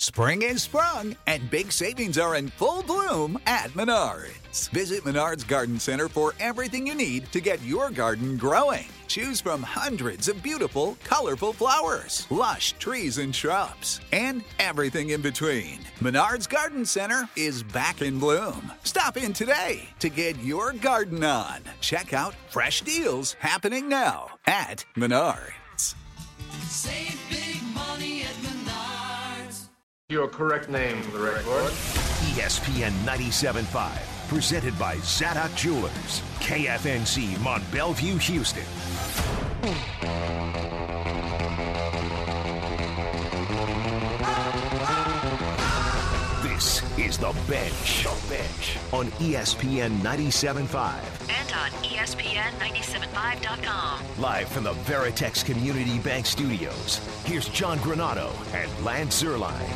Spring is sprung, and big savings are in full bloom at Menards. Visit Menards Garden Center for everything you need to get your garden growing. Choose from hundreds of beautiful, colorful flowers, lush trees and shrubs, and everything in between. Menards Garden Center is back in bloom. Stop in today to get your garden on. Check out fresh deals happening now at Menards. Save big money at Menards. Your correct name for the record. ESPN 97.5, presented by Zadok Jewelers, KFNC, Mont Bellevue, Houston. This is The Bench. On ESPN 97.5. And on ESPN975.com. Live from the Veritex Community Bank Studios, here's John Granado and Lance Zierlein.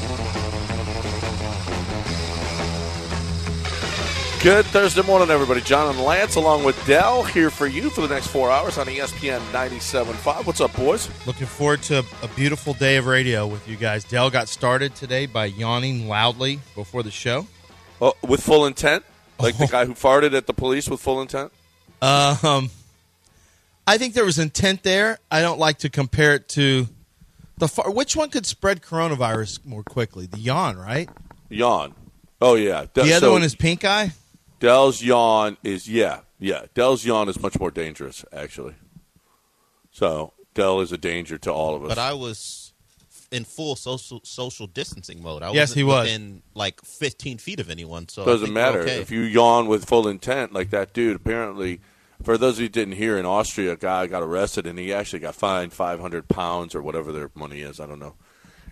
Good Thursday morning, everybody. John and Lance, along with Dell, here for you for the next 4 hours on ESPN 97.5. What's up, boys? Looking forward to a beautiful day of radio with you guys. Dell got started today by yawning loudly before the show. Oh, with full intent? Like the guy who farted at the police with full intent? I think there was intent there. I don't like to compare it to the which one could spread coronavirus more quickly? The yawn, right? Yawn. Oh, yeah. The other one is pink eye? Dell's yawn is, yeah. Dell's yawn is much more dangerous, actually. So, Dell is a danger to all of us. But I was in full social distancing mode. I yes, he was. Within like 15 feet of anyone. So doesn't matter. Okay. If you yawn with full intent, like that dude, apparently, for those of you who didn't hear, in Austria, a guy got arrested, and he actually got fined 500 pounds or whatever their money is. I don't know.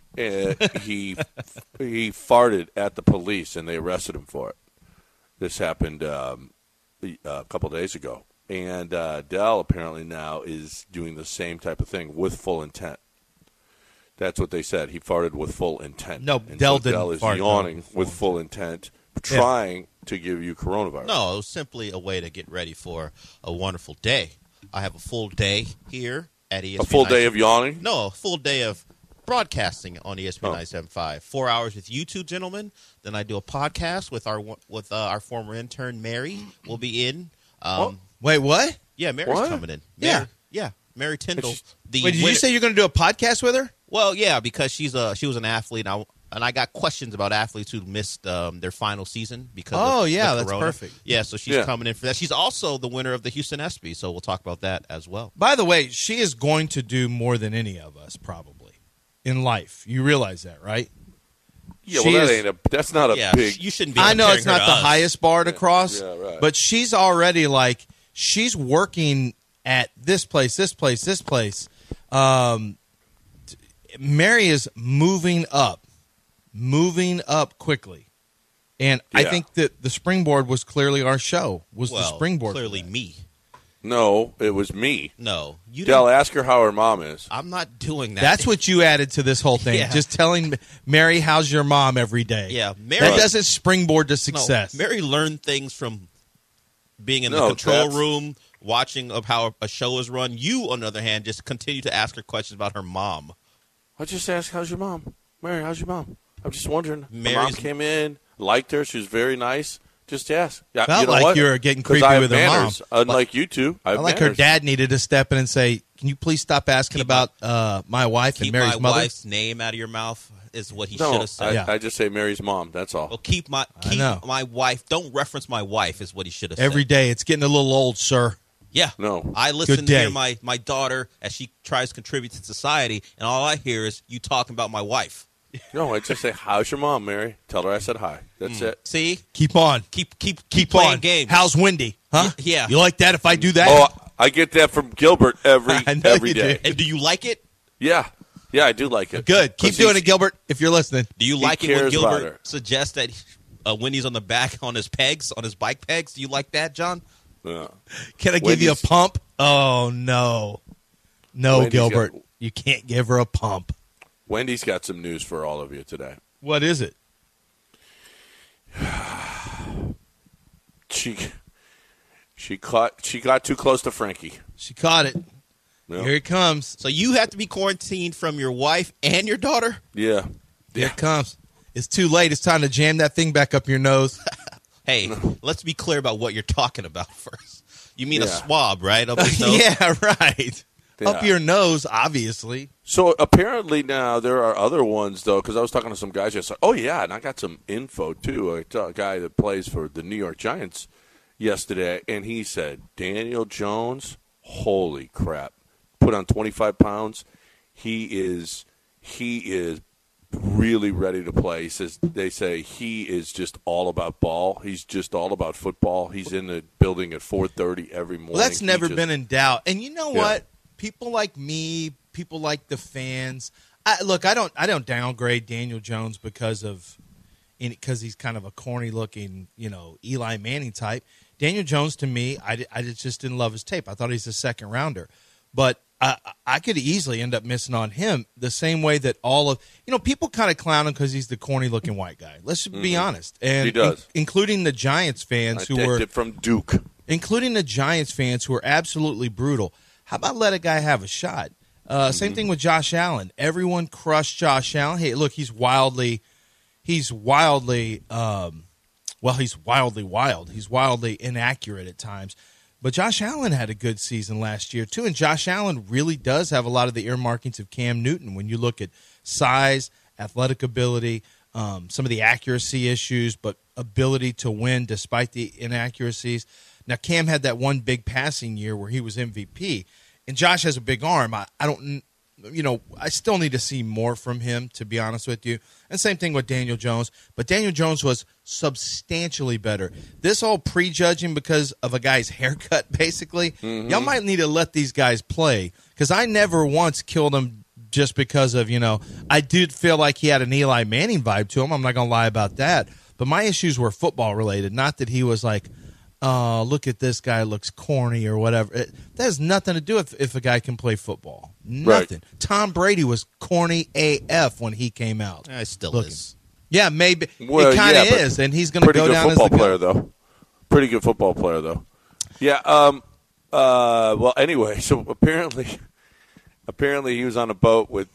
He farted at the police, and they arrested him for it. This happened a couple days ago. And Dell apparently now is doing the same type of thing with full intent. That's what they said. He farted with full intent. No, and Dell so didn't Dell is fart yawning with full intent, trying to give you coronavirus. No, it was simply a way to get ready for a wonderful day. I have a full day here at ESPN. A full day of yawning? No, a full day of broadcasting on ESPN 97.5. 4 hours with you two gentlemen. Then I do a podcast with our former intern, Mary. We'll be in. Wait, what? Yeah, Mary's coming in. Yeah, Mary Tyndall. Wait, did you say you're going to do a podcast with her? Well, yeah, because she was an athlete, and I got questions about athletes who missed their final season because of the that's corona. perfect. Yeah, so she's coming in for that. She's also the winner of the Houston ESPY, so we'll talk about that as well. By the way, she is going to do more than any of us, probably, in life. You realize that, right? Yeah, well, that's not a big... You shouldn't be I know it's not the highest bar to cross, right. but she's already she's working at this place. Mary is moving up quickly. And I think that the springboard was clearly our show, the springboard. Clearly me. No, it was me. No. You Dell, ask her how her mom is. I'm not doing that. That's what you added to this whole thing. Yeah. Just telling Mary, how's your mom every day. Yeah. Mary, that doesn't springboard to success. No, Mary learned things from being in the control room, watching of how a show is run. You, on the other hand, just continue to ask her questions about her mom. I just asked, how's your mom? Mary, how's your mom? I'm just wondering. My mom came in, liked her. She was very nice. Just ask. Felt you know like what? you were getting creepy with her mom. Unlike you two, I have like manners. her dad needed to step in and say, can you please stop asking about my wife and Mary's mother? Keep my wife's name out of your mouth is what he should have said. I just say Mary's mom. That's all. Well, keep my wife. Don't reference my wife is what he should have said. Every day. It's getting a little old, sir. Yeah. No. I listen to hear my daughter as she tries to contribute to society, and all I hear is you talking about my wife. No, I just say, how's your mom, Mary? Tell her I said hi. That's it. See? Keep on. Keep playing on. games. How's Wendy? Huh? Yeah. You like that if I do that? Oh, I get that from Gilbert every day. And do you like it? Yeah. Yeah, I do like it. Good. Keep doing it, Gilbert, if you're listening. Do you like it when Gilbert suggests that Wendy's on the back on his pegs, on his bike pegs? Do you like that, John? Can I give you a pump? Oh, no. No, Wendy's Gilbert. You can't give her a pump. Wendy's got some news for all of you today. What is it? She got too close to Frankie. She caught it. Yep. Here it comes. So you have to be quarantined from your wife and your daughter? Yeah. Here it comes. It's too late. It's time to jam that thing back up your nose. Hey, let's be clear about what you're talking about first. You mean a Yeah. swab, right? Up his nose? Yeah, right. Yeah. Up your nose, obviously. So apparently now there are other ones, though, because I was talking to some guys yesterday. Oh, yeah, and I got some info, too. I saw a guy that plays for the New York Giants yesterday, and he said, Daniel Jones, holy crap, put on 25 pounds. He is really ready to play. He says they say he is just all about ball. He's just all about football. He's in the building at 4:30 every morning. Well, that's never He just- been in doubt. And you know Yeah. what? People like me, people like the fans. I don't downgrade Daniel Jones because he's kind of a corny looking, Eli Manning type. Daniel Jones, to me, I just didn't love his tape. I thought he's a second rounder, but I could easily end up missing on him the same way that all of people kind of clown him because he's the corny looking white guy. Let's be honest, and He does. including the Giants fans who were from Duke. including the Giants fans who are absolutely brutal. How about let a guy have a shot? Same thing with Josh Allen. Everyone crushed Josh Allen. Hey, look, he's wildly wild. He's wildly inaccurate at times. But Josh Allen had a good season last year, too. And Josh Allen really does have a lot of the earmarkings of Cam Newton when you look at size, athletic ability, some of the accuracy issues, but ability to win despite the inaccuracies. Now, Cam had that one big passing year where he was MVP. And Josh has a big arm. I still need to see more from him, to be honest with you. And same thing with Daniel Jones. But Daniel Jones was substantially better. This all prejudging because of a guy's haircut, basically. Y'all might need to let these guys play because I never once killed him just because of, I did feel like he had an Eli Manning vibe to him. I'm not going to lie about that. But my issues were football related, not that he was like, oh, look at this guy, looks corny or whatever. That has nothing to do if a guy can play football. Nothing. Right. Tom Brady was corny AF when he came out. I still Looking. is. Yeah, maybe. Well, it kind of yeah, but is, and he's going to Pretty go good down as football the player, though. Pretty good football player, though. Yeah. Well, anyway, so apparently he was on a boat with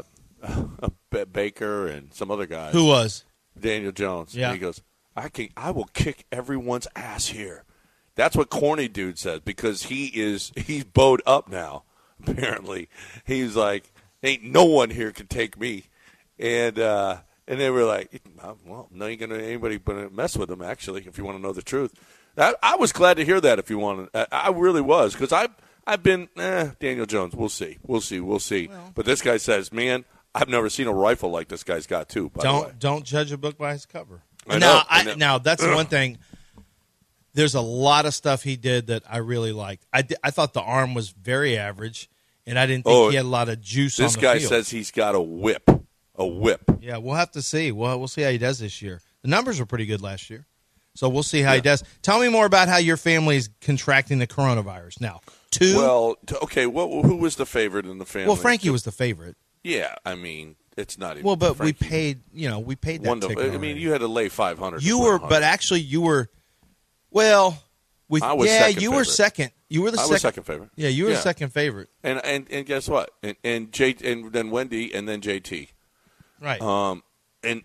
Baker and some other guys. Who was? Daniel Jones. Yeah. And he goes, I will kick everyone's ass here. That's what corny dude says because he's bowed up now. Apparently, he's like, ain't no one here can take me, and they were like, well, no, anybody gonna mess with him. Actually, if you want to know the truth, I was glad to hear that. If you want to, I really was because I've been Daniel Jones. We'll see. Well, but this guy says, man, I've never seen a rifle like this guy's got too. By the way. Don't judge a book by its cover. I know. Now that's the one thing. There's a lot of stuff he did that I really liked. I thought the arm was very average, and I didn't think he had a lot of juice on the This guy field. says he's got a whip. A whip. Yeah, we'll have to see. We'll see how he does this year. The numbers were pretty good last year, so we'll see how he does. Tell me more about how your family is contracting the coronavirus now. Well, okay. Who was the favorite in the family? Well, Frankie was the favorite. Yeah, I mean, it's not even. Well, but Frankie. we paid that ticket. I mean, you had to lay $500. You were, but actually, you were. Well, I was second you were favorite. second. You were the I second. was second favorite. Yeah, you were the second favorite. And guess what? And then Wendy and then JT. Right. And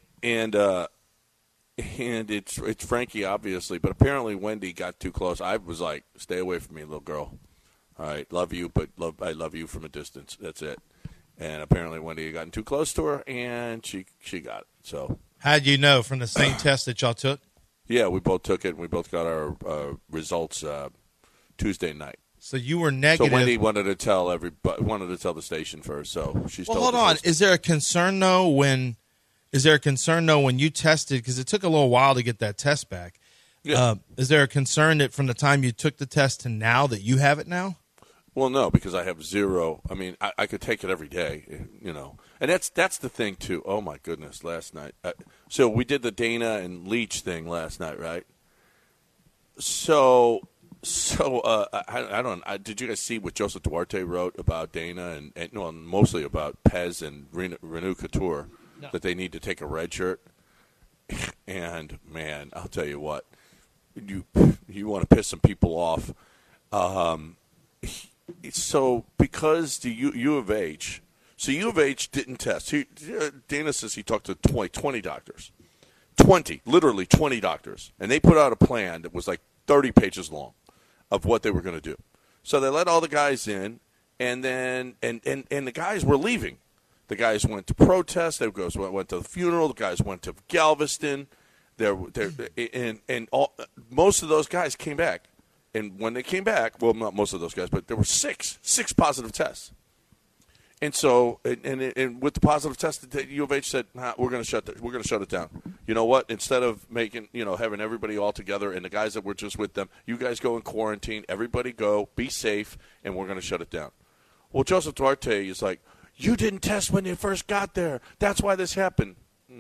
it's Frankie obviously, but apparently Wendy got too close. I was like, "Stay away from me, little girl." All right, love you, but I love you from a distance. That's it. And apparently Wendy had gotten too close to her, and she got it. So how'd you know from the same test that y'all took? yeah, we both took it, and we both got our results Tuesday night. So you were negative. So Wendy wanted to tell the station first. So she's Well, told hold on. us. Is there a concern though when you tested? Because it took a little while to get that test back. Yeah. Is there a concern that from the time you took the test to now that you have it now? Well, no, because I have zero. I mean, I could take it every day, And that's the thing too. Oh my goodness! Last night, so we did the Dana and Leach thing last night, right? So I don't. Did you guys see what Joseph Duarte wrote about Dana and mostly about Pez and Renew Couture that they need to take a red shirt? And man, I'll tell you what, you want to piss some people off. So because the U of H So U of H didn't test. Dana says he talked to 20 doctors. 20, literally 20 doctors. And they put out a plan that was like 30 pages long of what they were going to do. So they let all the guys in, and then and the guys were leaving. The guys went to protest. They went to the funeral. The guys went to Galveston. Most of those guys came back. And when they came back, well, not most of those guys, but there were six positive tests. And so, and with the positive test, the U of H said, we're going to shut it down. You know what? Instead of having everybody all together and the guys that were just with them, you guys go in quarantine. Everybody go, be safe, and we're going to shut it down. Well, Joseph Duarte is like, you didn't test when you first got there. That's why this happened.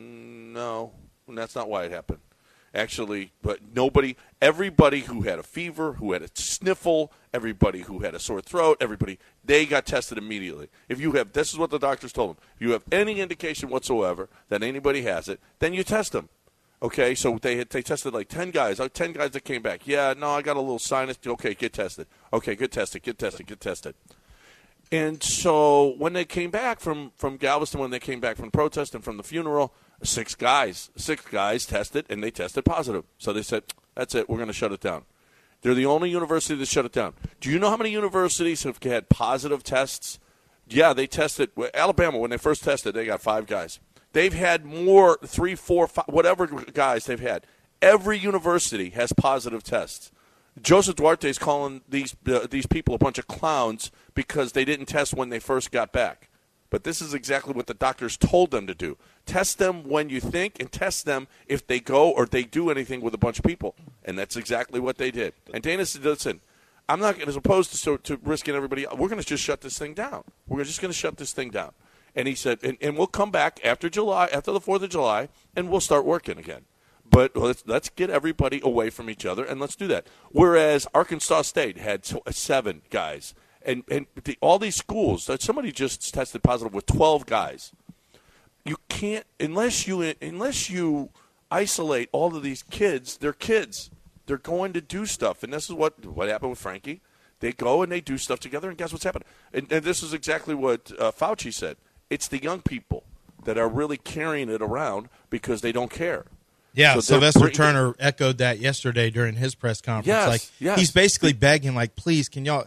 No, that's not why it happened. Actually, but everybody who had a fever, who had a sniffle, everybody who had a sore throat, they got tested immediately. This is what the doctors told them. If you have any indication whatsoever that anybody has it, then you test them. Okay, so they tested like 10 guys. 10 guys that came back. Yeah, no, I got a little sinus. Okay, get tested. Okay, get tested. And so when they came back from Galveston, when they came back from protest and from the funeral, six guys tested, and they tested positive. So they said, that's it, we're going to shut it down. They're the only university that shut it down. Do you know how many universities have had positive tests? Yeah, they tested. Alabama, when they first tested, they got 5 guys. They've had more, 3, 4, 5, whatever guys they've had. Every university has positive tests. Joseph Duarte is calling these people a bunch of clowns because they didn't test when they first got back. But this is exactly what the doctors told them to do. Test them when you think, and test them if they go or they do anything with a bunch of people. And that's exactly what they did. And Dana said, listen, I'm not going to, as opposed to risking everybody, we're going to just shut this thing down. We're just going to shut this thing down. And he said, and we'll come back after the 4th of July, and we'll start working again. But let's get everybody away from each other, and let's do that. Whereas Arkansas State had 7 guys. And all these schools, somebody just tested positive with 12 guys. You can't, unless you isolate all of these kids, they're kids. They're going to do stuff. And this is what happened with Frankie. They go and they do stuff together, and guess what's happened? And this is exactly what Fauci said. It's the young people that are really carrying it around because they don't care. Yeah, so Sylvester Turner echoed that yesterday during his press conference. Yes. He's basically begging, like, please, can y'all?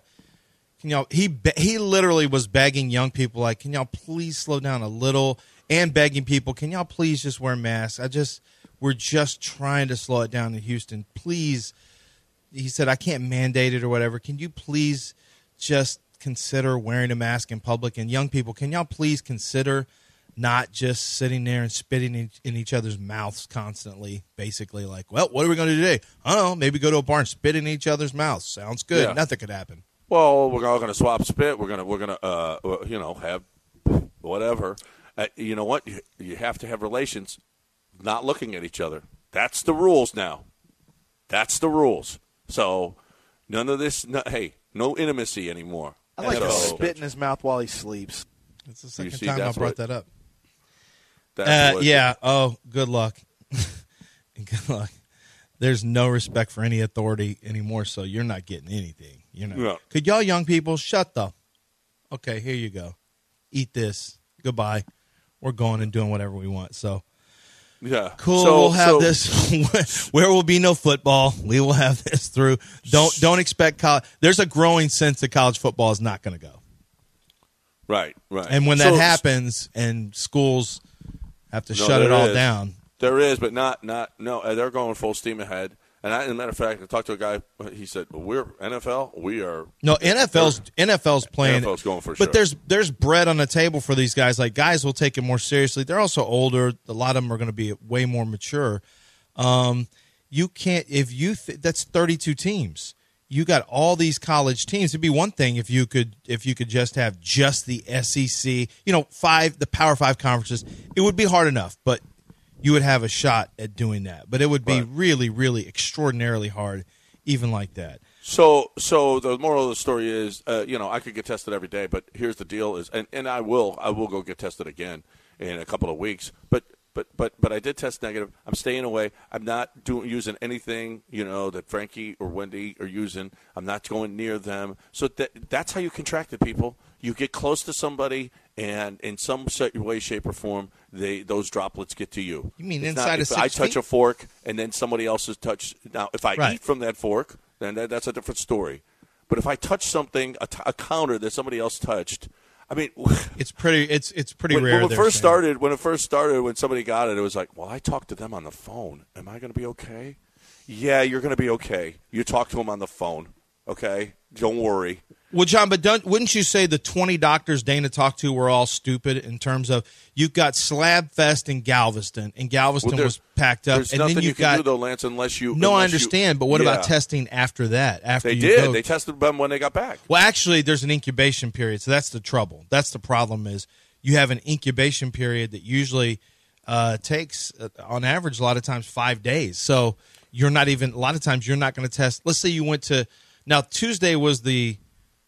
He literally was begging young people, like, can y'all please slow down a little? And begging people, can y'all please just wear masks? We're just trying to slow it down in Houston. Please, he said, I can't mandate it or whatever. Can you please just consider wearing a mask in public? And young people, can y'all please consider not just sitting there and spitting in each other's mouths constantly, basically like, well, what are we going to do today? I don't know, maybe go to a bar and spit in each other's mouths. Sounds good. Yeah. Nothing could happen. Well, we're all going to swap spit. We're going to have whatever. You know what? You have to have relations not looking at each other. That's the rules now. That's the rules. So none of this, no intimacy anymore. I like to spit in his mouth while he sleeps. That's the second time I brought that up. Yeah. Oh, good luck. Good luck. There's no respect for any authority anymore, so you're not getting anything. Yeah. Could y'all young people shut the? Okay, here you go. Eat this. Goodbye. We're going and doing whatever we want. So, yeah, cool. We'll have this where will be no football. We will have this through. Don't expect college. There's a growing sense that college football is not going to go. Right. And when that happens, and schools have to shut it all down. There is, but not. No, they're going full steam ahead. And as a matter of fact, I talked to a guy. He said, "We're NFL. We are no NFL's playing. NFL's going for sure. But there's bread on the table for these guys. Like guys will take it more seriously. They're also older. A lot of them are going to be way more mature. You can't that's 32 teams. You got all these college teams. It'd be one thing if you could just have just the SEC. The Power 5 conferences. It would be hard enough, but you would have a shot at doing that. But it would be really, really extraordinarily hard, even like that. So the moral of the story is, I could get tested every day, but here's the deal: and I will go get tested again in a couple of weeks. But I did test negative. I'm staying away. I'm not using anything that Frankie or Wendy are using. I'm not going near them. So that's how you contract it, people. You get close to somebody and in some way, shape, or form, those droplets get to you. You mean It's inside not, of 6 if I touch feet? a fork and then somebody else has touched. Now, if I Right. eat from that fork, then that's a different story. But if I touch something, a counter that somebody else touched, I mean, It's pretty when, rare. when it there, first Sam. started, when somebody got it, it was like, well, I talked to them on the phone. Am I going to be okay? Yeah, you're going to be okay. You talk to them on the phone, okay? Don't worry. Well, John, but wouldn't you say the 20 doctors Dana talked to were all stupid in terms of you've got Slab Fest in Galveston, and Galveston was packed up, There's and nothing then you you've can got do, though, Lance, unless you. No, I unless you- understand, but what about Yeah. testing after that? After They you did. go- They tested them when they got back. Well, actually, there's an incubation period, so that's the trouble. That's the problem is you have an incubation period that usually takes, on average, a lot of times 5 days. So you're not even, a lot of times you're not going to test. Let's say you went to, now Tuesday was the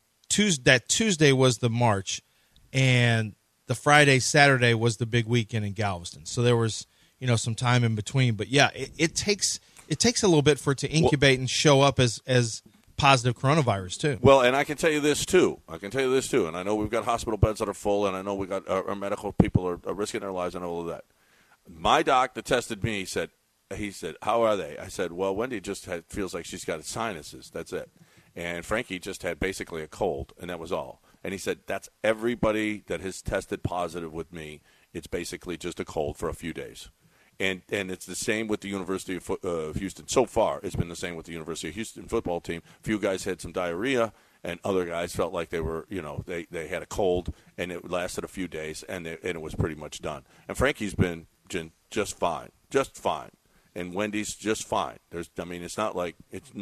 March, and the Friday, Saturday was the big weekend in Galveston. So there was, some time in between. But yeah, it takes a little bit for it to incubate and show up as positive coronavirus too. Well, and I can tell you this too. And I know we've got hospital beds that are full, and I know we got our medical people are risking their lives and all of that. My doc that tested me said, how are they? I said, well, Wendy just feels like she's got sinuses. That's it. And Frankie just had basically a cold, and that was all. And he said, that's everybody that has tested positive with me. It's basically just a cold for a few days. And it's the same with the University of Houston. So far, it's been the same with the University of Houston football team. A few guys had some diarrhea, and other guys felt like they were, they had a cold, and it lasted a few days, and it was pretty much done. And Frankie's been just fine. And Wendy's just fine. It's not like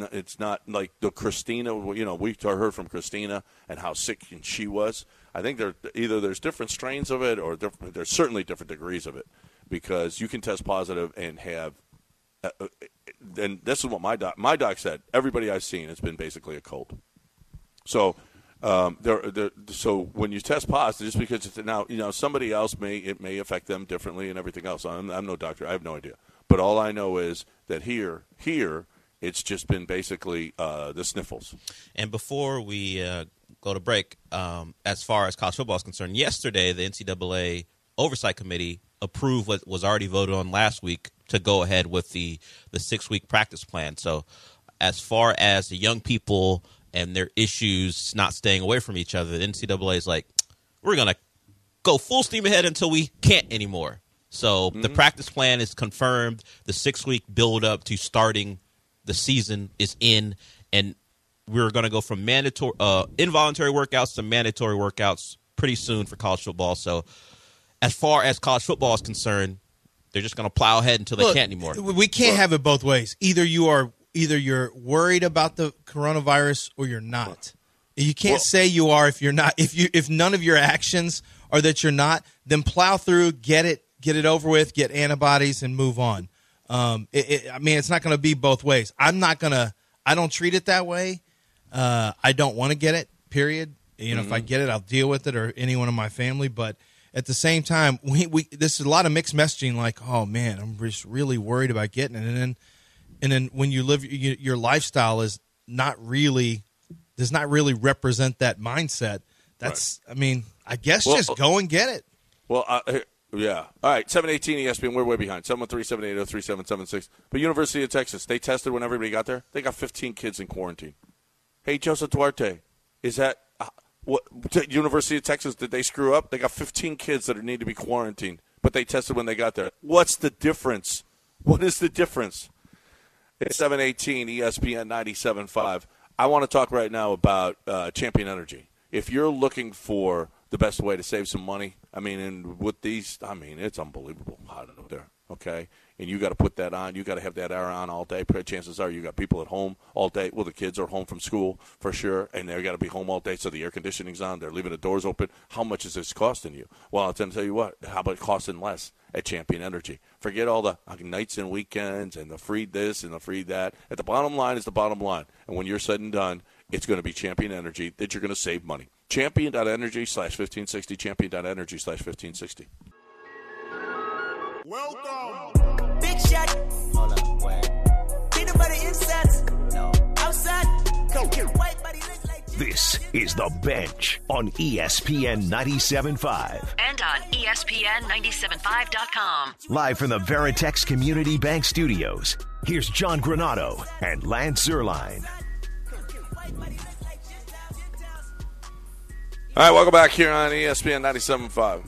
the Christina. We heard from Christina and how sick she was. I think there's different strains of it, or there's certainly different degrees of it, because you can test positive and have. And this is what my doc said. Everybody I've seen, it's been basically a cold. So. So when you test positive, just because it's now, somebody else may affect them differently and everything else. I'm no doctor. I have no idea. But all I know is that here, it's just been basically the sniffles. And before we go to break, as far as college football is concerned, yesterday the NCAA Oversight Committee approved what was already voted on last week to go ahead with the 6-week practice plan. So as far as the young people and their issues not staying away from each other, the NCAA is like, we're going to go full steam ahead until we can't anymore. So the practice plan is confirmed. The 6-week build-up to starting the season is in, and we're going to go from involuntary workouts to mandatory workouts pretty soon for college football. So as far as college football is concerned, they're just going to plow ahead until they can't anymore. We can't have it both ways. Either you're worried about the coronavirus or you're not. You can't say you are if you're not. If none of your actions are that you're not, then plow through, get it over with, get antibodies, and move on. It's not going to be both ways. I don't treat it that way. I don't want to get it, period. If I get it, I'll deal with it, or anyone in my family. But at the same time, this is a lot of mixed messaging, like, oh man, I'm just really worried about getting it. And then when you live, your lifestyle does not really represent that mindset. That's, right. I guess just go and get it. Well, yeah. All right, 718 ESPN, we're way behind. 713-780-3776. But University of Texas, they tested when everybody got there. They got 15 kids in quarantine. Hey, Joseph Duarte, is that what University of Texas, did they screw up? They got 15 kids that need to be quarantined, but they tested when they got there. What's the difference? What is the difference? It's 718 ESPN 97.5. I want to talk right now about Champion Energy. If you're looking for the best way to save some money, and with these, it's unbelievable hot out there, okay? And you got to put that on. You got to have that air on all day. Chances are you got people at home all day. Well, the kids are home from school for sure, and they're got to be home all day, so the air conditioning's on. They're leaving the doors open. How much is this costing you? Well, I'll tell you what. How about costing less at Champion Energy? Forget all the nights and weekends and the free this and the free that. At the bottom line is the bottom line. And when you're said and done, it's going to be Champion Energy that you're going to save money. Champion.energy/1560. Champion.energy/1560. Welcome. Big shot. Hold up, wait. Peanut butter inside. No. Outside. Go. White body look like This is The Bench on ESPN 97.5. And on ESPN975.com. Live from the Veritex Community Bank Studios, here's John Granado and Lance Zierlein. All right, welcome back here on ESPN 97.5.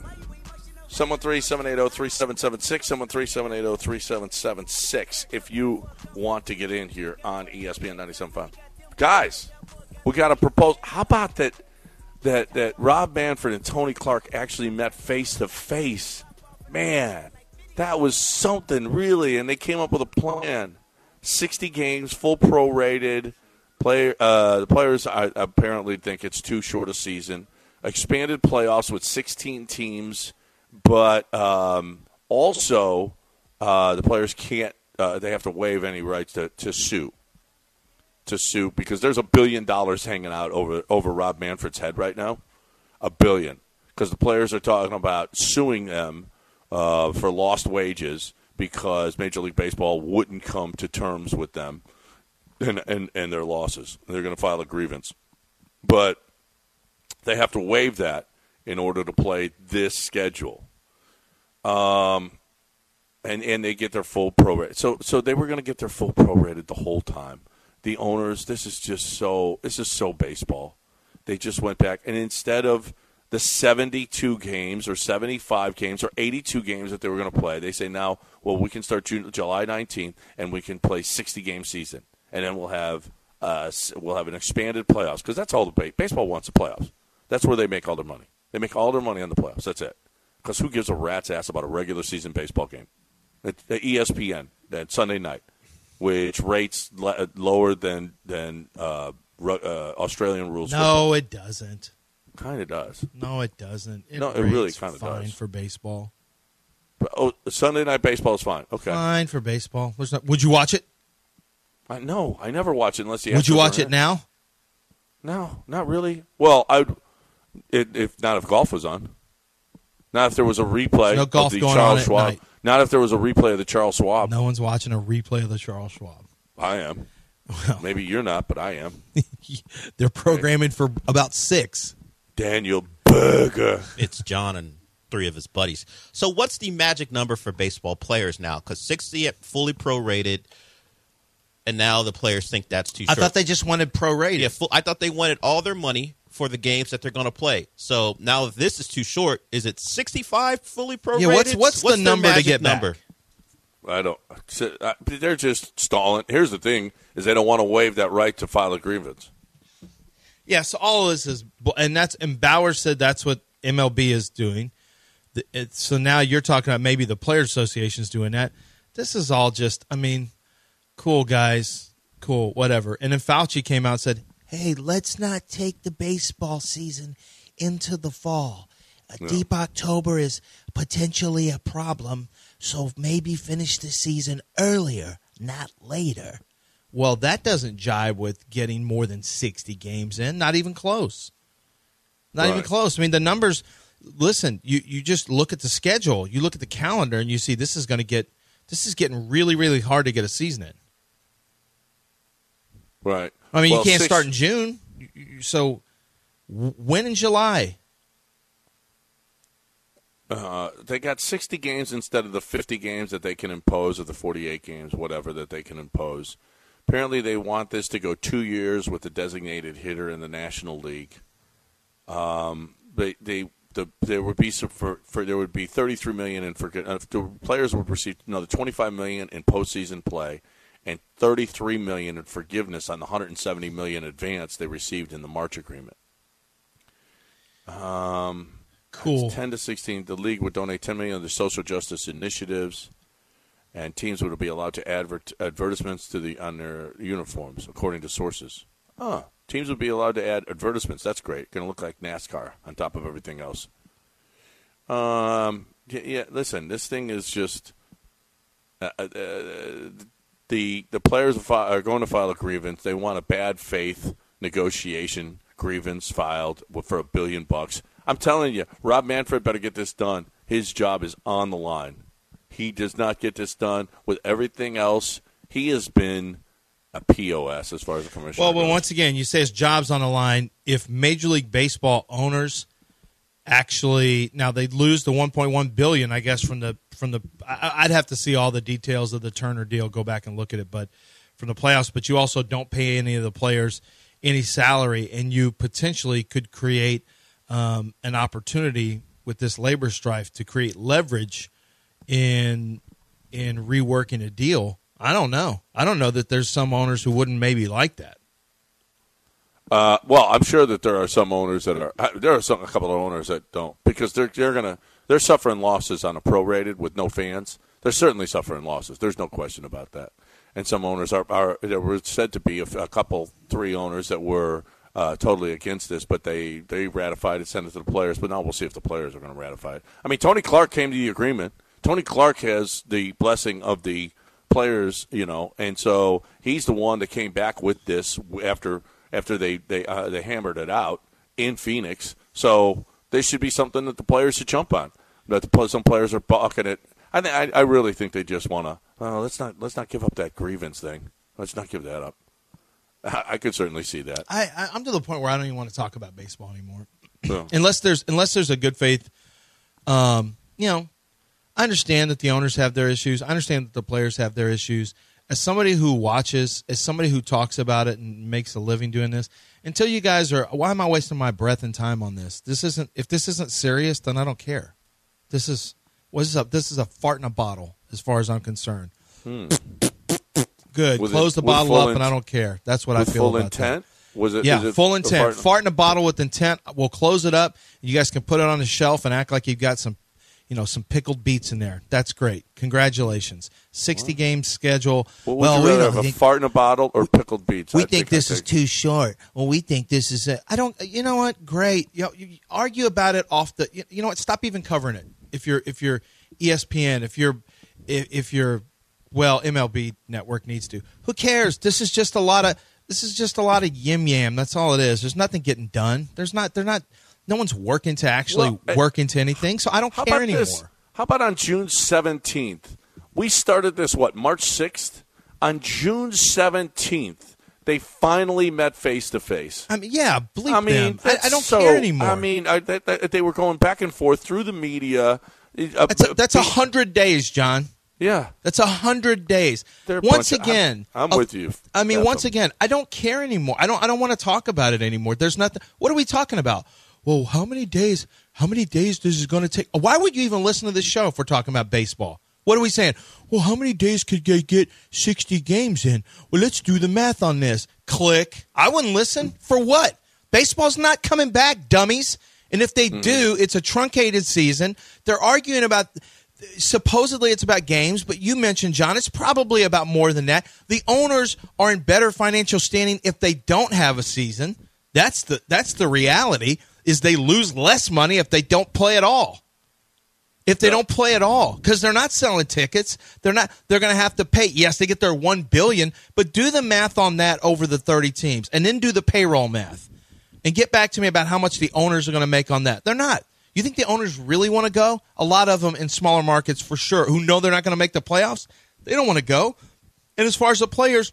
713-780-3776, 713-780-3776 if you want to get in here on ESPN 97.5. Guys, we got a proposal. How about that Rob Manfred and Tony Clark actually met face-to-face? Man, that was something, really, and they came up with a plan. 60 games, full prorated. The players apparently think it's too short a season. Expanded playoffs with 16 teams, but also the players can't. They have to waive any rights to sue. To sue because there's $1 billion hanging out over Rob Manfred's head right now. $1 billion, because the players are talking about suing them for lost wages because Major League Baseball wouldn't come to terms with them and their losses. They're going to file a grievance, but they have to waive that in order to play this schedule. And they get their full prorated. So they were going to get their full prorated the whole time. The owners, this is so baseball. They just went back, and instead of the 72 games or 75 games or 82 games that they were going to play, they say now, well, we can start July 19th, and we can play 60-game season, and then we'll have an expanded playoffs, because that's all the baseball wants, the playoffs. That's where they make all their money. They make all their money on the playoffs. That's it. Because who gives a rat's ass about a regular season baseball game? The ESPN, that Sunday night, which rates lower than Australian rules. No, it doesn't. Kind of does. No, it doesn't. It really kind of does. Fine for baseball. But, Sunday night baseball is fine. Okay. Fine for baseball. Would you watch it? No, I never watch it unless you. Would you watch it now? No, not really. Well, if golf was on. Not if there was a replay no golf of the going Charles on Schwab. at night. Not if there was a replay of the Charles Schwab. No one's watching a replay of the Charles Schwab. I am. Well, maybe you're not, but I am. They're programming for about 6. Daniel Berger. It's John and 3 of his buddies. So what's the magic number for baseball players now? Because 60 fully prorated, and now the players think that's too short. I thought they just wanted prorated. Yeah, I thought they wanted all their money for the games that they're going to play. So now if this is too short, is it 65 fully prorated? Yeah, what's the number to get number? back? I don't. They're just stalling. Here's the thing: is they don't want to waive that right to file a grievance. Yeah, so all of this is, and Bauer said that's what MLB is doing. So now you're talking about maybe the Players Association's doing that. This is all just, cool guys, cool, whatever. And then Fauci came out and said, hey, let's not take the baseball season into the fall. Deep October is potentially a problem, so maybe finish the season earlier, not later. Well, that doesn't jibe with getting more than 60 games in. Not even close. Not even close. The numbers, listen, you just look at the schedule. You look at the calendar, and you see this is getting really, really hard to get a season in. Right. You can't start in June. So when in July? They got 60 games instead of the 50 games that they can impose, or the 48 games, whatever, that they can impose. Apparently they want this to go 2 years with the designated hitter in the National League. There would be there would be $33 million in the players would receive another $25 million in postseason play, and $33 million in forgiveness on the $170 million advance they received in the March agreement. Cool. 10 to 16, the league would donate $10 million to social justice initiatives, and teams would be allowed to advertisements on their uniforms, according to sources. Teams would be allowed to add advertisements. That's great. Going to look like NASCAR on top of everything else. Listen, this thing is just the players are going to file a grievance. They want a bad faith negotiation grievance filed for $1 billion. I'm telling you, Rob Manfred better get this done. His job is on the line. He does not get this done with everything else. He has been a POS as far as the commissioner Well, goes. once again, you say it's jobs on the line. If Major League Baseball owners actually now they lose the $1.1 billion, I guess from the I'd have to see all the details of the Turner deal, go back and look at it, but from the playoffs. But you also don't pay any of the players any salary, and you potentially could create an opportunity with this labor strife to create leverage in reworking a deal. I don't know. I don't know that there's some owners who wouldn't maybe like that. Well, I'm sure that there are some owners that are. There are a couple of owners that don't, because they're suffering losses on a prorated with no fans. They're certainly suffering losses. There's no question about that. And some owners are there were said to be a couple, 3 owners that were totally against this, but they ratified and sent it to the players. But now we'll see if the players are going to ratify it. I mean, Tony Clark came to the agreement. Tony Clark has the blessing of the players, and so he's the one that came back with this after they hammered it out in Phoenix. So this should be something that the players should jump on. But some players are balking it. I really think they just want to. Let's not give up that grievance thing. Let's not give that up. I could certainly see that. I'm to the point where I don't even want to talk about baseball anymore, So, unless there's a good faith. I understand that the owners have their issues. I understand that the players have their issues. As somebody who watches, as somebody who talks about it and makes a living doing this, until you guys are, why am I wasting my breath and time on this? If this isn't serious, then I don't care. This is a fart in a bottle, as far as I'm concerned. Good. Close the bottle up, and I don't care. That's what I feel about intent? that. Was it? Yeah, is it full intent. Fart in a bottle with intent. We'll close it up. You guys can put it on the shelf and act like you've got some pickled beets in there. That's great. Congratulations. 60 game schedule. Well, would you rather have a fart in a bottle or pickled beets? We think this is too short. Well, we think this is it. I don't. You know what? Great. You argue about it off the. You know what? Stop even covering it. If you're ESPN, if you're well, MLB Network needs to. Who cares? This is just a lot of yim yam. That's all it is. There's nothing getting done. No one's working to actually work into anything, so I don't care anymore. How about on June 17th? We started this, March 6th? On June 17th, they finally met face-to-face. I mean, yeah, bleep them. I don't care anymore. I mean, they were going back and forth through the media. That's 100 days, John. Yeah. That's 100 days. Once again, I'm with you. I mean, once again, I don't care anymore. I don't want to talk about it anymore. There's nothing. What are we talking about? Well, how many days this is going to take? Why would you even listen to this show if we're talking about baseball? What are we saying? Well, how many days could they get 60 games in? Well, let's do the math on this. Click. I wouldn't listen. For what? Baseball's not coming back, dummies. And if they do, it's a truncated season. They're arguing about, supposedly it's about games, but you mentioned, John, it's probably about more than that. The owners are in better financial standing if they don't have a season. That's the reality. Is they lose less money if they don't play at all. If they don't play at all, because they're not selling tickets, they're going to have to pay. Yes, they get their $1 billion, but do the math on that over the 30 teams, and then do the payroll math, and get back to me about how much the owners are going to make on that. They're not. You think the owners really want to go? A lot of them in smaller markets, for sure, who know they're not going to make the playoffs, they don't want to go. And as far as the players,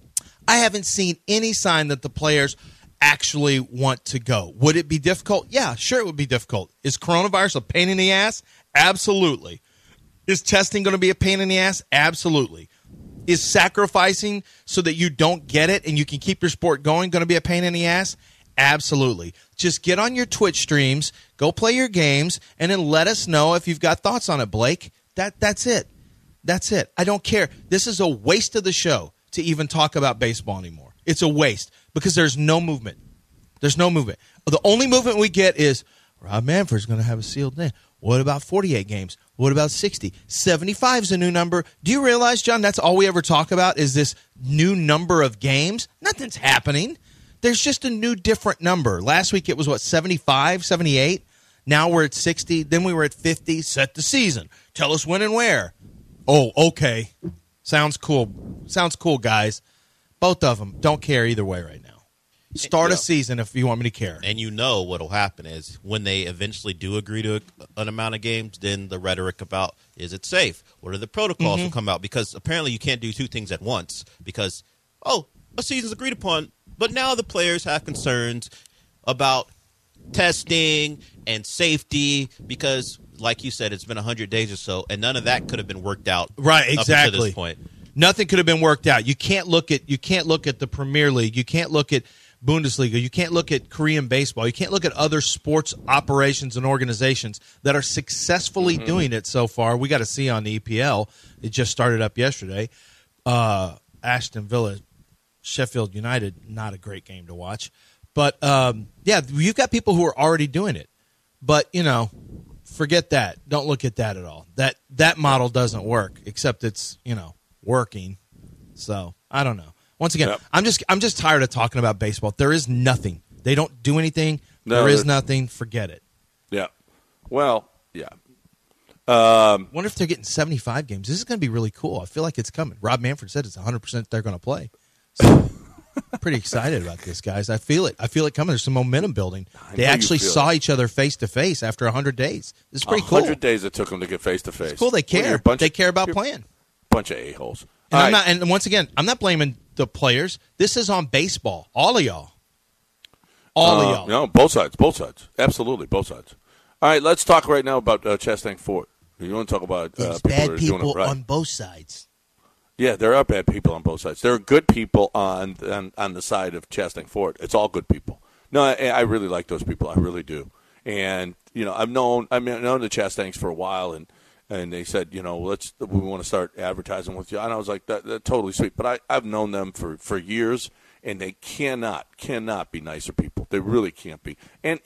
I haven't seen any sign that the players actually want to go. Would it be difficult? Yeah, sure it would be difficult. Is coronavirus a pain in the ass? Absolutely. Is testing going to be a pain in the ass? Absolutely. Is sacrificing so that you don't get it and you can keep your sport going going to be a pain in the ass? Absolutely. Just get on your Twitch streams, go play your games, and then let us know if you've got thoughts on it, Blake. That's it. That's it. I don't care. This is a waste of the show to even talk about baseball anymore. It's a waste because there's no movement. There's no movement. The only movement we get is Rob Manfred's going to have a sealed name. What about 48 games? What about 60? 75 is a new number. Do you realize, John, that's all we ever talk about is this new number of games? Nothing's happening. There's just a new different number. Last week it was, 75, 78? Now we're at 60. Then we were at 50. Set the season. Tell us when and where. Oh, okay. Sounds cool. Sounds cool, guys. Both of them. Don't care either way right now. Start a season if you want me to care. And you know what will happen is when they eventually do agree to an amount of games, then the rhetoric about is it safe? What are the protocols will come out? Because apparently you can't do two things at once because oh, a season's agreed upon, but now the players have concerns about testing and safety because, like you said, it's been 100 days or so, and none of that could have been worked out right, exactly. up until this point. Nothing could have been worked out. You can't look at the Premier League. You can't look at Bundesliga. You can't look at Korean baseball. You can't look at other sports operations and organizations that are successfully doing it so far. We got to see on the EPL. It just started up yesterday. Aston Villa, Sheffield United, not a great game to watch. But, yeah, you've got people who are already doing it. But, forget that. Don't look at that at all. That model doesn't work, except it's, working. So, I don't know. Once again, yep. I'm just tired of talking about baseball. There is nothing. They don't do anything. There is nothing. Forget it. Yeah. Well, yeah. Wonder if they're getting 75 games. This is going to be really cool. I feel like it's coming. Rob Manfred said it's 100% they're going to play. So, pretty excited about this, guys. I feel it. I feel it coming. There's some momentum building. They actually saw each other face to face after 100 days. This is pretty cool. 100 days it took them to get face to face. Cool. They care. They care about playing. Bunch of a-holes. And once again, I'm not blaming the players. This is on baseball. All of y'all. All of y'all. No, both sides. Absolutely, both sides. All right, let's talk right now about Chastang Ford. You want to talk about people bad that are people doing it right. on both sides. Yeah, there are bad people on both sides. There are good people on the side of Chastang Ford. It's all good people. No, I really like those people. I really do. And I've known the Chastangs for a while, and they said, we want to start advertising with you. And I was like, that's totally sweet. But I've known them for years, and they cannot be nicer people. They really can't be. And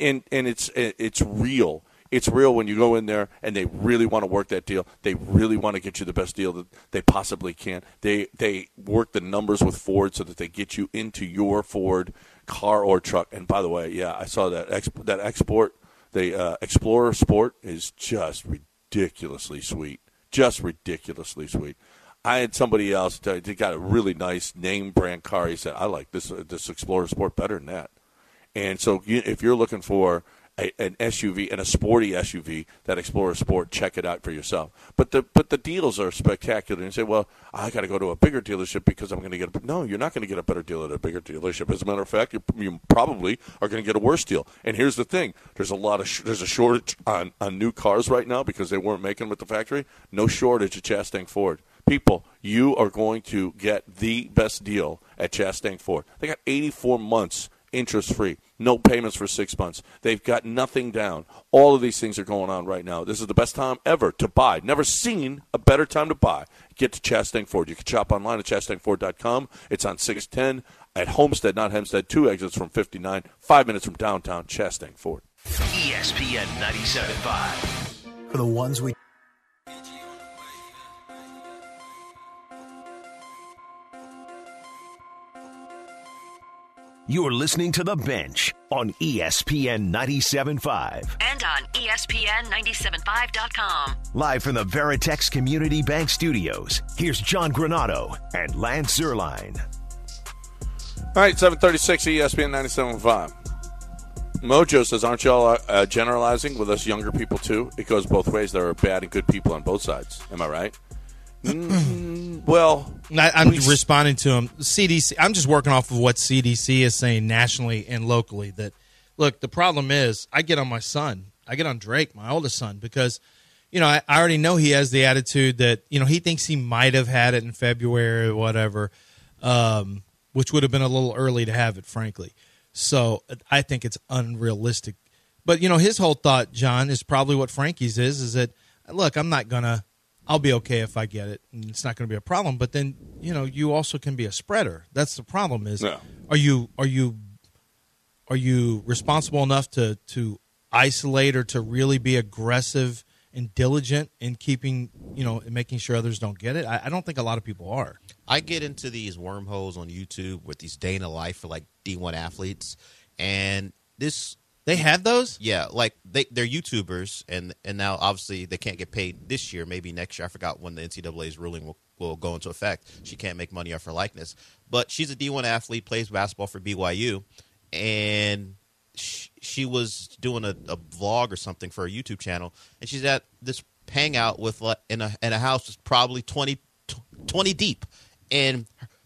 it's real. It's real when you go in there and they really want to work that deal. They really want to get you the best deal that they possibly can. They work the numbers with Ford so that they get you into your Ford car or truck. And by the way, yeah, I saw that export. The Explorer Sport is just ridiculously sweet. Just ridiculously sweet. I had somebody else they got a really nice name brand car. He said, I like this Explorer Sport better than that. And so if you're looking for an SUV and a sporty SUV, that Explorer Sport, check it out for yourself. But the deals are spectacular. And you say, well, I got to go to a bigger dealership because I'm going to get no, you're not going to get a better deal at a bigger dealership. As a matter of fact, you probably are going to get a worse deal. And here's the thing: there's a shortage on new cars right now because they weren't making them at the factory. No shortage at Chastang Ford. People, you are going to get the best deal at Chastang Ford. They got 84 months interest-free, no payments for 6 months. They've got nothing down. All of these things are going on right now. This is the best time ever to buy. Never seen a better time to buy. Get to Chastang Ford. You can shop online at chastangford.com. It's on 610 at Homestead, not Hempstead, 2 exits from 59, 5 minutes from downtown Chastang Ford. ESPN 97.5. For the ones we... You're listening to The Bench on ESPN 97.5. And on ESPN975.com. Live from the Veritex Community Bank Studios, here's John Granato and Lance Zierlein. All right, 736 ESPN 97.5. Mojo says, aren't y'all generalizing with us younger people too? It goes both ways. There are bad and good people on both sides. Am I right? Well, I'm responding to him. CDC. I'm just working off of what CDC is saying nationally and locally. That look, the problem is, I get on my son. I get on Drake, my oldest son, because I already know he has the attitude that he thinks he might have had it in February or whatever, which would have been a little early to have it, frankly. So I think it's unrealistic. But his whole thought, John, is probably what Frankie's is that look, I'll be okay if I get it, and it's not going to be a problem. But then, you also can be a spreader. That's the problem. Is no. Are you responsible enough to isolate or to really be aggressive and diligent in keeping, making sure others don't get it? I don't think a lot of people are. I get into these wormholes on YouTube with these day in the life for like D1 athletes, and this. They have those? Yeah, like they're YouTubers, and now obviously they can't get paid this year. Maybe next year. I forgot when the NCAA's ruling will go into effect. She can't make money off her likeness. But she's a D1 athlete, plays basketball for BYU, and she was doing a vlog or something for her YouTube channel, and she's at this hangout with in a house that's probably 20 deep, and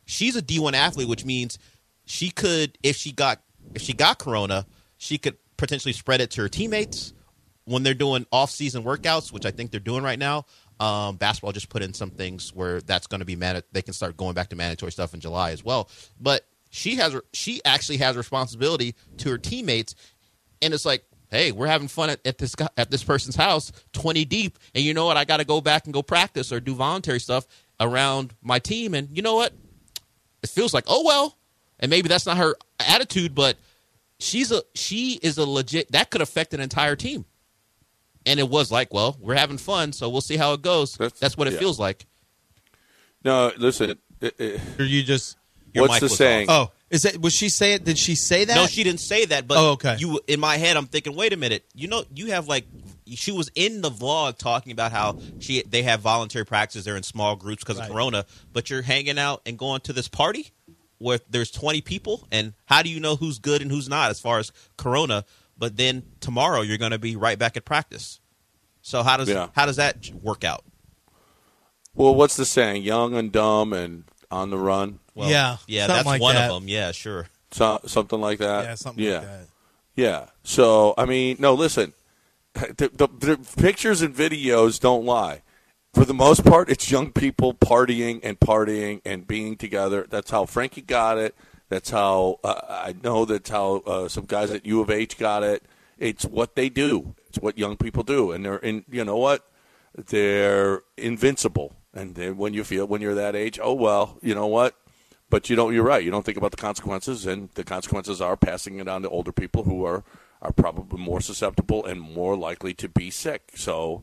she's a D1 athlete, which means she could, if she got corona, she could potentially spread it to her teammates when they're doing off-season workouts, which I think they're doing right now. Basketball just put in some things where that's going to be they can start going back to mandatory stuff in July as well. But she actually has responsibility to her teammates, and it's like, hey, we're having fun at this person's house, 20 deep, and you know what? I got to go back and go practice or do voluntary stuff around my team, and you know what? It feels like, oh well, and maybe that's not her attitude, but she is a legit, that could affect an entire team. And it was like, well, we're having fun, so we'll see how it goes. That's what it feels like. No, listen. You just. What's the saying? Off. Oh, was she say it? Did she say that? No, she didn't say that. But okay. In my head, I'm thinking, wait a minute. You have she was in the vlog talking about how they have voluntary practices. They're in small groups because of Corona. But you're hanging out and going to this party where there's 20 people, and how do you know who's good and who's not as far as Corona? But then tomorrow you're going to be right back at practice. So how does that work out? Well, what's the saying? Young and dumb and on the run. Well, yeah, that's like one that. of them. Yeah, sure. Something like that. Yeah, something like that. Yeah. So I mean, no. Listen, the pictures and videos don't lie. For the most part, it's young people partying and being together. That's how Frankie got it. That's how I know that's how some guys at U of H got it. It's what they do. It's what young people do, and you know what? They're invincible. And then when you're that age, oh well, you know what? But you're right. You don't think about the consequences, and the consequences are passing it on to older people who are probably more susceptible and more likely to be sick. So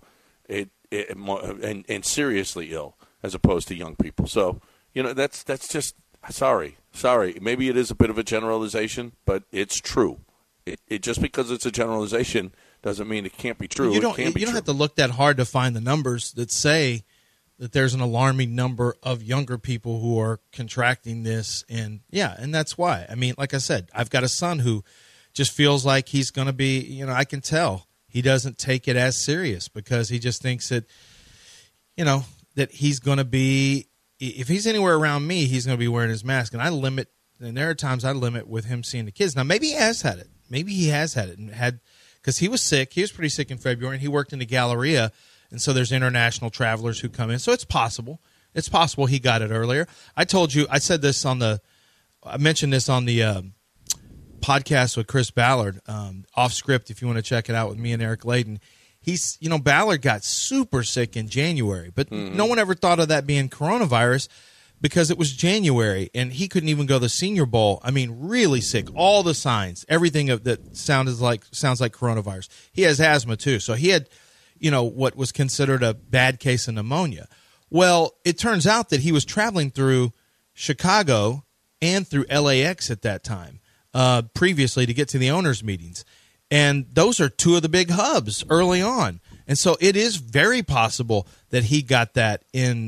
and seriously ill as opposed to young people. So that's just sorry. Maybe it is a bit of a generalization, but it's true. It just because it's a generalization doesn't mean it can't be true. You don't have to look that hard to find the numbers that say that there's an alarming number of younger people who are contracting this, and that's why. I mean, like I said, I've got a son who just feels like he's going to be, I can tell he doesn't take it as serious because he just thinks that, that he's going to be, if he's anywhere around me, he's going to be wearing his mask. And there are times I limit with him seeing the kids. Now, maybe he has had it. Because he was sick. He was pretty sick in February, and he worked in the Galleria. And so there's international travelers who come in. So it's possible. It's possible he got it earlier. I mentioned this on the podcast with Chris Ballard, off script, if you want to check it out with me and Eric Layden. Ballard got super sick in January, but no one ever thought of that being coronavirus because it was January and he couldn't even go to the Senior Bowl. I mean, really sick. All the signs, everything that sounds like coronavirus. He has asthma too. So he had, what was considered a bad case of pneumonia. Well, it turns out that he was traveling through Chicago and through LAX at that time, previously to get to the owners' meetings. And those are two of the big hubs early on. And so it is very possible that he got that in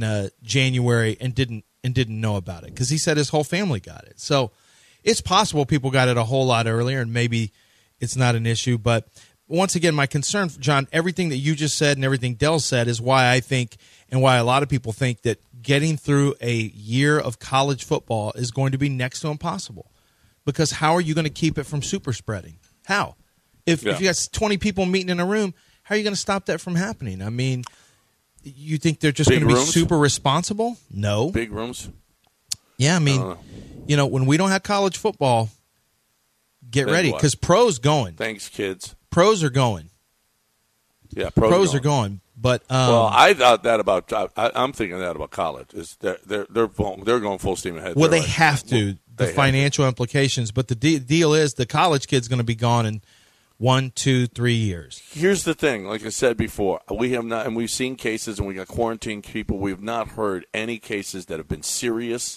January and didn't know about it because he said his whole family got it. So it's possible people got it a whole lot earlier and maybe it's not an issue. But once again, my concern, John, everything that you just said and everything Dell said is why I think and why a lot of people think that getting through a year of college football is going to be next to impossible. Because how are you going to keep it from super spreading? How? If you got 20 people meeting in a room, how are you going to stop that from happening? I mean, you think they're just going to be super responsible? No. Big rooms? Yeah, I mean, when we don't have college football, get ready because pros going. Thanks, kids. Pros are going. Yeah, pros are going. But well, I thought that about. I'm thinking that about college. Is they're going full steam ahead. Well, they have to. The financial implications, but the deal is the college kid's going to be gone in 1, 2, 3 years. Here's the thing. Like I said before, we have not, and we've seen cases, and we got quarantined people. We have not heard any cases that have been serious.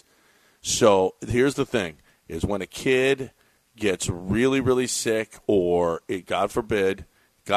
So here's the thing: is when a kid gets really, really sick, or God forbid,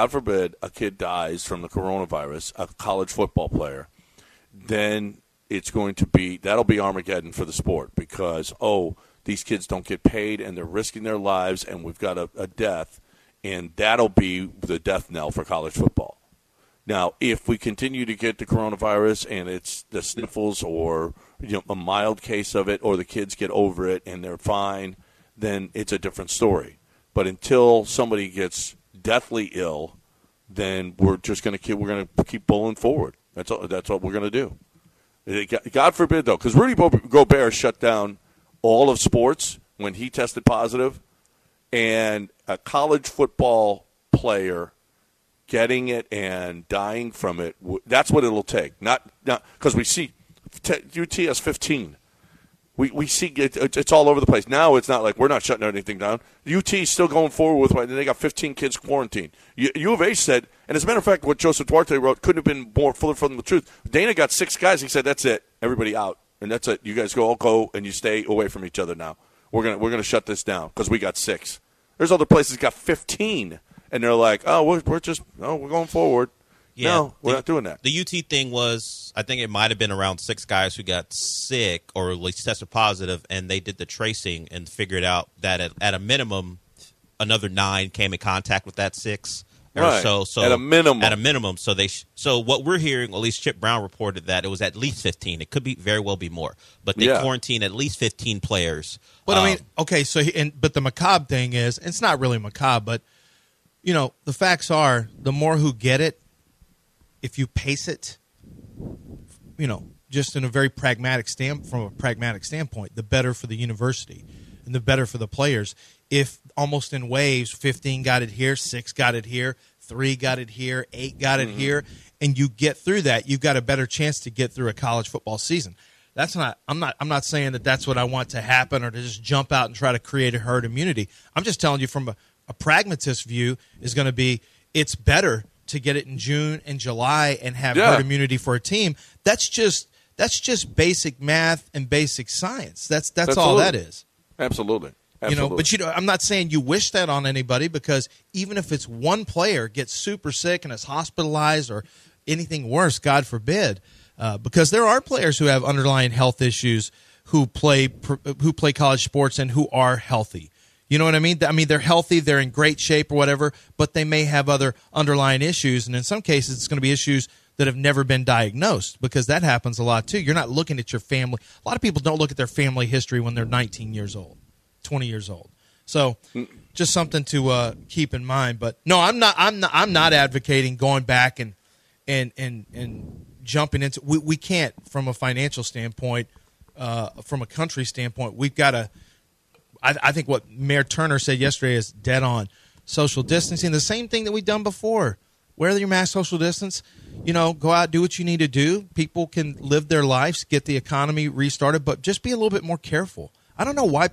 a kid dies from the coronavirus, a college football player, then it's going to be that'll be Armageddon for the sport because these kids don't get paid and they're risking their lives, and we've got a death, and that'll be the death knell for college football. Now, if we continue to get the coronavirus and it's the sniffles or a mild case of it, or the kids get over it and they're fine, then it's a different story. But until somebody gets deathly ill, then we're just going to keep bowling forward. That's what we're going to do. God forbid, though, because Rudy Gobert shut down all of sports when he tested positive, and a college football player getting it and dying from it, that's what it'll take. Not because we see UT has 15. We see it's all over the place. Now it's not like we're not shutting anything down. UT's still going forward with it. They got 15 kids quarantined. U of H said, and as a matter of fact, what Joseph Duarte wrote couldn't have been more fuller from the truth. Dana got 6 guys. He said, that's it. Everybody out. And that's it. You guys all go and you stay away from each other now. We're gonna shut this down because we got 6. There's other places got 15. And they're like, oh, we're going forward. Yeah, no, we're not doing that. The UT thing was, I think it might have been around 6 guys who got sick or at least tested positive, and they did the tracing and figured out that at a minimum, another 9 came in contact with that 6. Right. So at a minimum. At a minimum. So what we're hearing, at least Chip Brown reported that it was at least 15. It could very well be more. But they quarantined at least 15 players. But I mean, okay, but the macabre thing is, it's not really macabre, but the facts are, the more who get it, if you pace it, just in a very from a pragmatic standpoint, the better for the university and the better for the players. If almost in waves, 15 got it here, 6 got it here, 3 got it here, 8 got it here, and you get through that, you've got a better chance to get through a college football season. I'm not saying that that's what I want to happen or to just jump out and try to create a herd immunity. I'm just telling you from a pragmatist view is going to be, it's better to get it in June and July and have herd immunity for a team. That's just basic math and basic science. That's all that is. Absolutely. But I'm not saying you wish that on anybody, because even if it's one player gets super sick and is hospitalized or anything worse, God forbid, because there are players who have underlying health issues who play college sports and who are healthy. You know what I mean? I mean, they're healthy, they're in great shape or whatever, but they may have other underlying issues, and in some cases it's going to be issues that have never been diagnosed, because that happens a lot too. You're not looking at your family. A lot of people don't look at their family history when they're 19 years old, 20 years old. So just something to keep in mind. But no, I'm not advocating going back and jumping into. We can't, from a financial standpoint, from a country standpoint. We've got to. I think what Mayor Turner said yesterday is dead on. Social distancing, the same thing that we've done before. Wear your mask, social distance. Go out, do what you need to do. People can live their lives, get the economy restarted, but just be a little bit more careful. I don't know why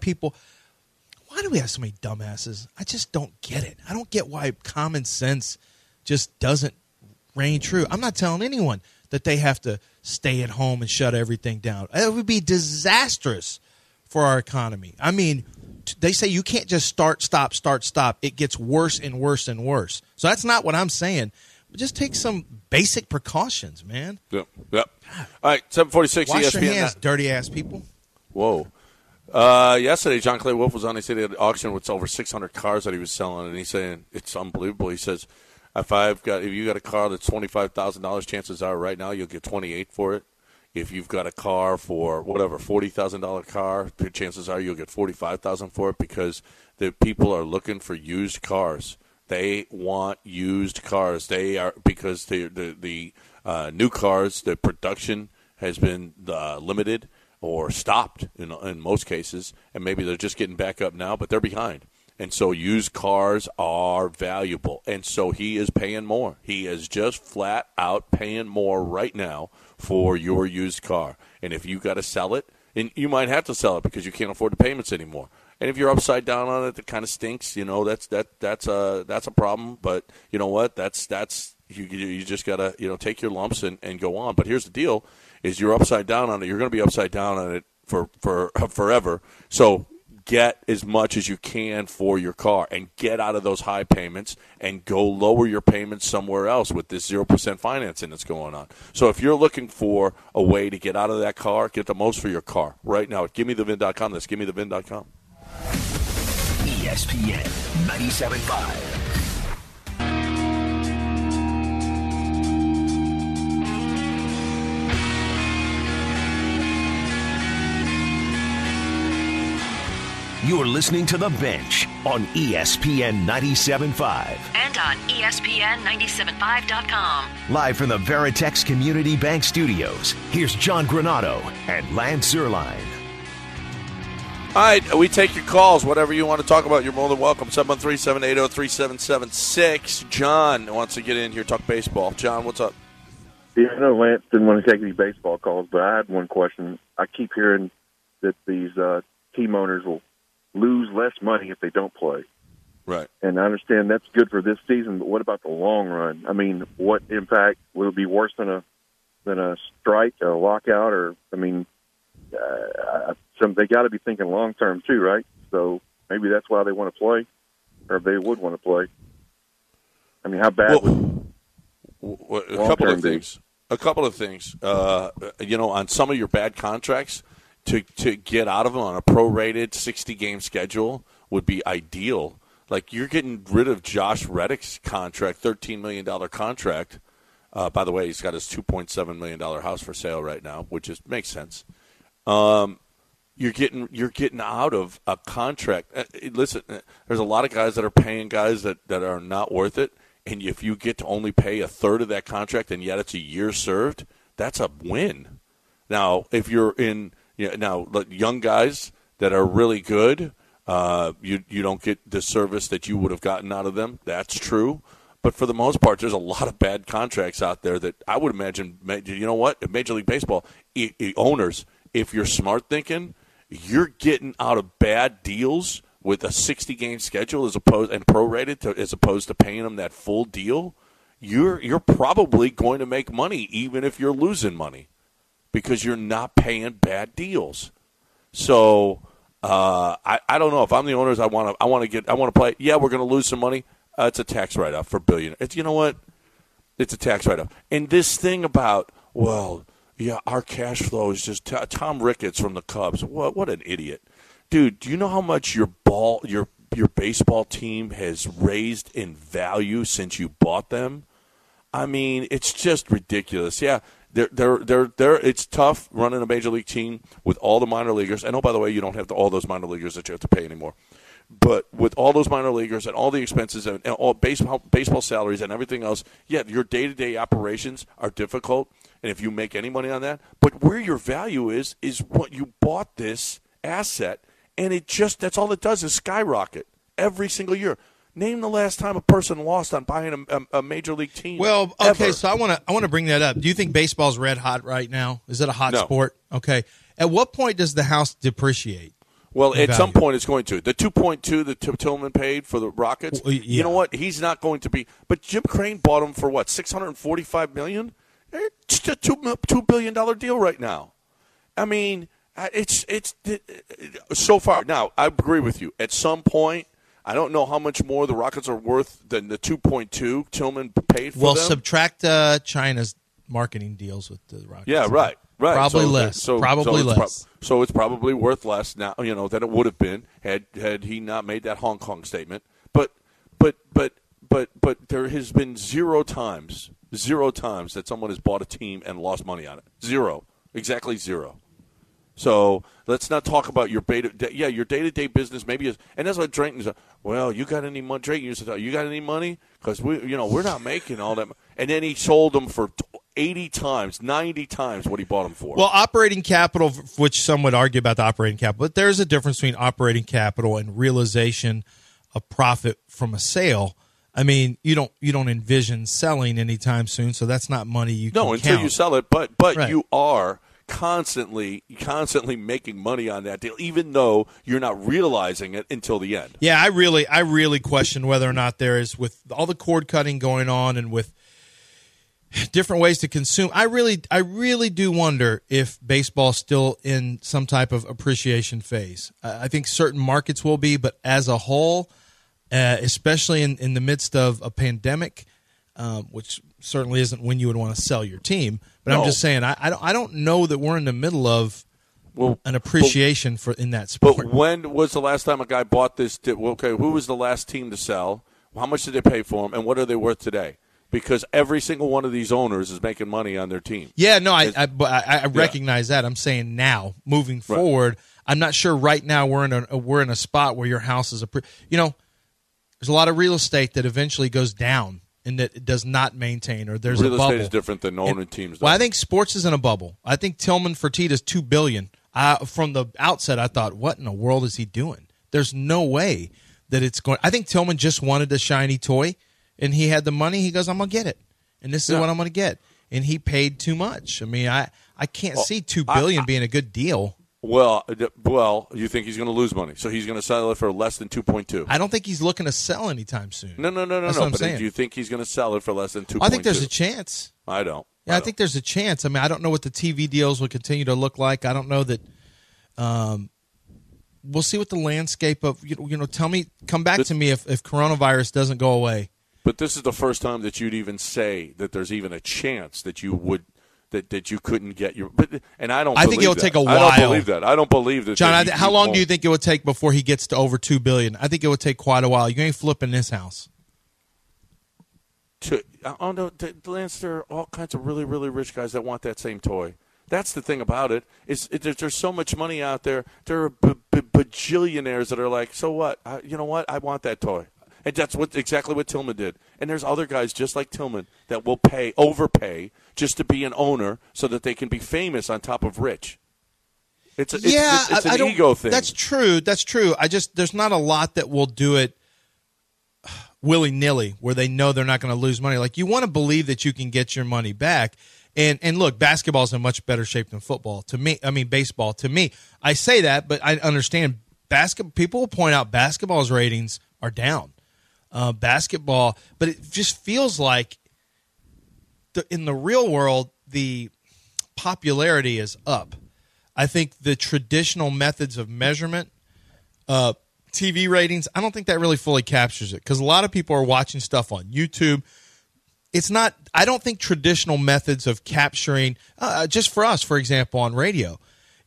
do we have so many dumbasses? I just don't get it. I don't get why common sense just doesn't reign true. I'm not telling anyone that they have to stay at home and shut everything down. It would be disastrous for our economy. I mean, they say you can't just start, stop. It gets worse and worse and worse. So that's not what I'm saying. But just take some basic precautions, man. Yep. All right, 746 Wash ESPN. your hands, dirty-ass people. Whoa. Yesterday, John Clay Wolf was on. He said he had an auction with over 600 cars that he was selling, and he's saying it's unbelievable. He says, if you got a car that's $25,000, chances are right now you'll get $28,000 for it. If you've got a car for whatever $40,000 car, chances are you'll get $45,000 for it, because the people are looking for used cars. They want used cars. They are, because the new cars, the production has been limited or stopped in most cases, and maybe they're just getting back up now, but they're behind. And so used cars are valuable, and so he is paying more. He is just flat out paying more right now for your used car. And if you got to sell it, and you might have to sell it because you can't afford the payments anymore. And if you're upside down on it, that kind of stinks. That's a problem. But you know what? That's you just gotta take your lumps and go on. But here's the deal: is you're upside down on it. You're going to be upside down on it for forever. So get as much as you can for your car and get out of those high payments and go lower your payments somewhere else with this 0% financing that's going on. So if you're looking for a way to get out of that car, get the most for your car right now at GiveMeTheVin.com. That's GiveMeTheVin.com. ESPN 97.5. You're listening to The Bench on ESPN 97.5. And on ESPN975.com. Live from the Veritex Community Bank Studios, here's John Granado and Lance Zierlein. All right, we take your calls. Whatever you want to talk about, you're more than welcome. 713-780-3776. John wants to get in here, talk baseball. John, what's up? Yeah, I know Lance didn't want to take any baseball calls, but I had one question. I keep hearing that these team owners will lose less money if they don't play. Right. And I understand that's good for this season, but what about the long run? I mean, what impact will it be worse than a strike, a lockout, or they got to be thinking long term too, right? So maybe that's why they want to play, or they would want to play. I mean, how bad would a couple of things. A couple of things. On some of your bad contracts, to get out of them on a prorated 60-game schedule would be ideal. Like, you're getting rid of Josh Reddick's contract, $13 million contract. By the way, he's got his $2.7 million house for sale right now, which makes sense. You're getting out of a contract. Listen, there's a lot of guys that are paying guys that are not worth it, and if you get to only pay a third of that contract and yet it's a year served, that's a win. Now, if you're in young guys that are really good, you don't get the service that you would have gotten out of them. That's true. But for the most part, there's a lot of bad contracts out there that I would imagine, you know what, Major League Baseball owners, if you're smart thinking, you're getting out of bad deals with a 60-game schedule and prorated as opposed to paying them that full deal. You're probably going to make money even if you're losing money, because you're not paying bad deals. So I don't know. If I'm the owners, I want to play. Yeah, we're going to lose some money. It's a tax write-off for billionaires. You know what? It's a tax write-off. And this thing about, our cash flow is just Tom Ricketts from the Cubs. What an idiot, dude! Do you know how much your baseball team has raised in value since you bought them? I mean, it's just ridiculous. Yeah. It's tough running a major league team with all the minor leaguers. And, by the way, you don't have all those minor leaguers that you have to pay anymore. But with all those minor leaguers and all the expenses and all baseball salaries and everything else, yeah, your day-to-day operations are difficult. And if you make any money on that, but where your value is what you bought this asset, and that's all it does is skyrocket every single year. Name the last time a person lost on buying a major league team. Well, okay, ever. so I want to bring that up. Do you think baseball's red hot right now? Is it a hot sport? Okay. At what point does the house depreciate? Well, at some point it's going to. The 2.2 that Tillman paid for the Rockets, You know what? He's not going to be. But Jim Crane bought him for what, $645 million? It's a $2 billion deal right now. I mean, it's so far. Now, I agree with you. At some point, I don't know how much more the Rockets are worth than the 2.2 Tillman paid for them. Well, subtract China's marketing deals with the Rockets. Yeah, right. Probably less. Probably less. So it's probably worth less now, than it would have been had he not made that Hong Kong statement. But there has been zero times that someone has bought a team and lost money on it. Zero. Exactly zero. So let's not talk about your your day-to-day business. Maybe, and that's what Drayton said. Well, you got any money? Drayton used to tell you got any money? Because we're not making all that. And then he sold them for 80 times, 90 times what he bought them for. Well, operating capital, which some would argue about the operating capital, but there's a difference between operating capital and realization of profit from a sale. I mean, you don't envision selling anytime soon, so that's not money you can count. Until you sell it. But right. You are constantly making money on that deal, even though you're not realizing it until the end. Yeah, I really question whether or not there is, with all the cord cutting going on and with different ways to consume. I really do wonder if baseball's still in some type of appreciation phase. I think certain markets will be, but as a whole, especially in the midst of a pandemic, which certainly isn't when you would want to sell your team. But no. I'm just saying, I don't know that we're in the middle of an appreciation in that sport. But when was the last time a guy bought this? Okay, who was the last team to sell? How much did they pay for them, and what are they worth today? Because every single one of these owners is making money on their team. Yeah, no, I recognize that. I'm saying now, moving forward, I'm not sure right now we're in a spot where your house is there's a lot of real estate that eventually goes down and that it does not maintain, or there's a bubble. Real estate is different than owning teams. Well, I think sports is in a bubble. I think Tillman Fertitta's $2 billion. From the outset, I thought, what in the world is he doing? There's no way that it's going. I think Tillman just wanted a shiny toy, and he had the money. He goes, I'm gonna get it, and this is what I'm gonna get. And he paid too much. I mean, I can't see $2 billion being a good deal. Well, you think he's going to lose money, so he's going to sell it for less than 2.2. I don't think he's looking to sell anytime soon. No. That's what I'm saying. Do you think he's going to sell it for less than 2.2? I think there's a chance. I don't. Yeah, I think there's a chance. I mean, I don't know what the TV deals will continue to look like. I don't know that. We'll see what the landscape of come back to me if coronavirus doesn't go away. But this is the first time that you'd even say that there's even a chance that you would. That you couldn't get your, and I don't. I think it'll take a while. I don't believe that. I don't believe that. John, how long do you think it would take before he gets to over $2 billion? I think it would take quite a while. You ain't flipping this house. No, Lance, there are all kinds of really, really rich guys that want that same toy. That's the thing about it. There's so much money out there. There are bajillionaires that are like, so what? You know what? I want that toy. And that's exactly what Tillman did. And there's other guys just like Tillman that will overpay just to be an owner so that they can be famous on top of rich. It's an ego thing. That's true. There's not a lot that will do it willy-nilly where they know they're not going to lose money. Like, you want to believe that you can get your money back. And look, basketball's in much better shape than football. Baseball. To me, I say that, but I understand people will point out basketball's ratings are down. Basketball, but it just feels like in the real world, the popularity is up. I think the traditional methods of measurement, TV ratings, I don't think that really fully captures it because a lot of people are watching stuff on YouTube. I don't think traditional methods of capturing, just for us, for example, on radio,